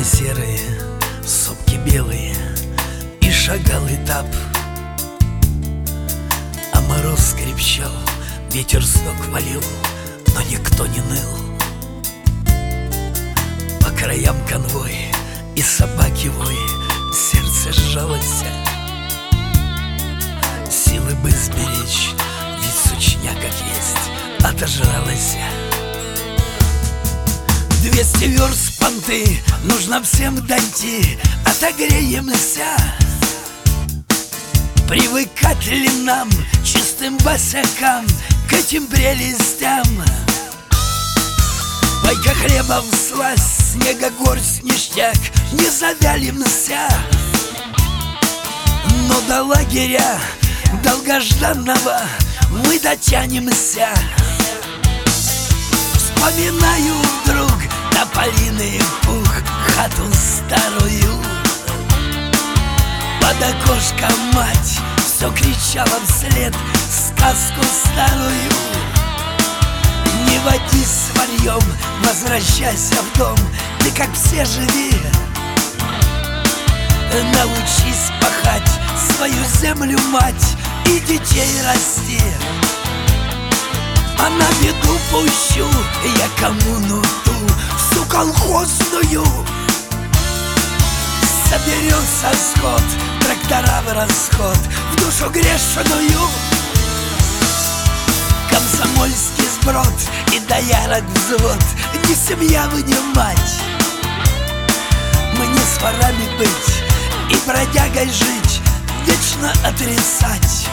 серые, сопки белые, и шагал этап. А мороз скрипчал, ветер с ног валил, но никто не ныл. По краям конвой и собаки вой, сердце сжалось. Силы бы сберечь, ведь сучня как есть отожралась. 200 верст понты нужно всем дойти, отогреемся. Привыкать ли нам, чистым босякам, к этим прелестям? Пайка хлеба всласть, снега горсть ништяк, не завялимся. Но до лагеря долгожданного мы дотянемся. Вспоминаю вдруг тополиный пух, хату старую. Под окошком мать все кричала вслед сказку старую. Не води с варьем, возвращайся в дом, ты как все живи. Научись пахать свою землю, мать, и детей расти. А на беду пущу я коммуну ту, всю колхозную. Соберется скот, трактора в расход, в душу грешную. Комсомольский сброд и доярок взвод, не семья вы, не мать. Мне с ворами быть и бродягой жить, вечно отрицать.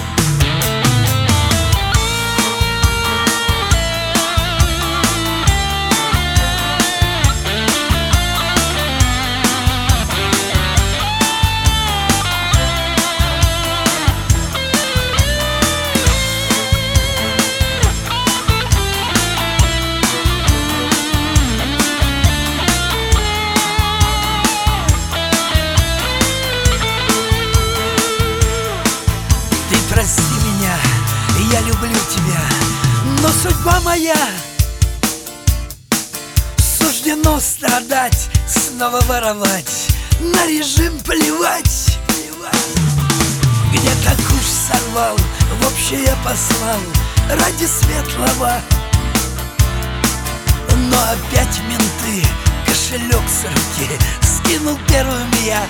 Прости меня, я люблю тебя, но судьба моя. Суждено страдать, снова воровать, на режим плевать. Где-то куш сорвал, в общее послал, ради светлого. Но опять менты, кошелек с руки скинул первым я.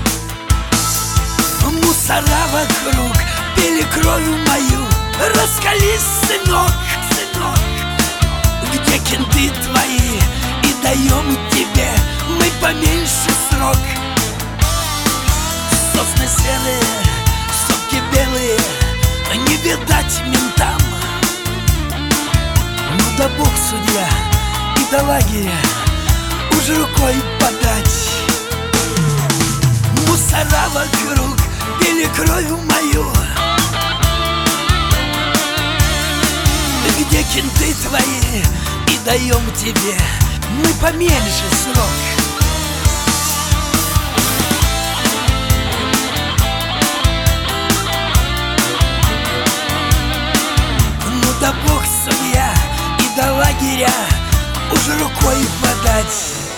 Мусора вокруг пили кровью мою, раскались, сынок, сынок. Где кенты твои, и даем тебе мы поменьше срок. Сосны серые, сопки белые, не видать ментам. Ну да Бог судья, и до лагеря уж рукой подать. Мусора вокруг пили кровью мою. Где кенты твои, и даем тебе мы поменьше срок. Ну да Бог судья, и до лагеря уж рукой подать.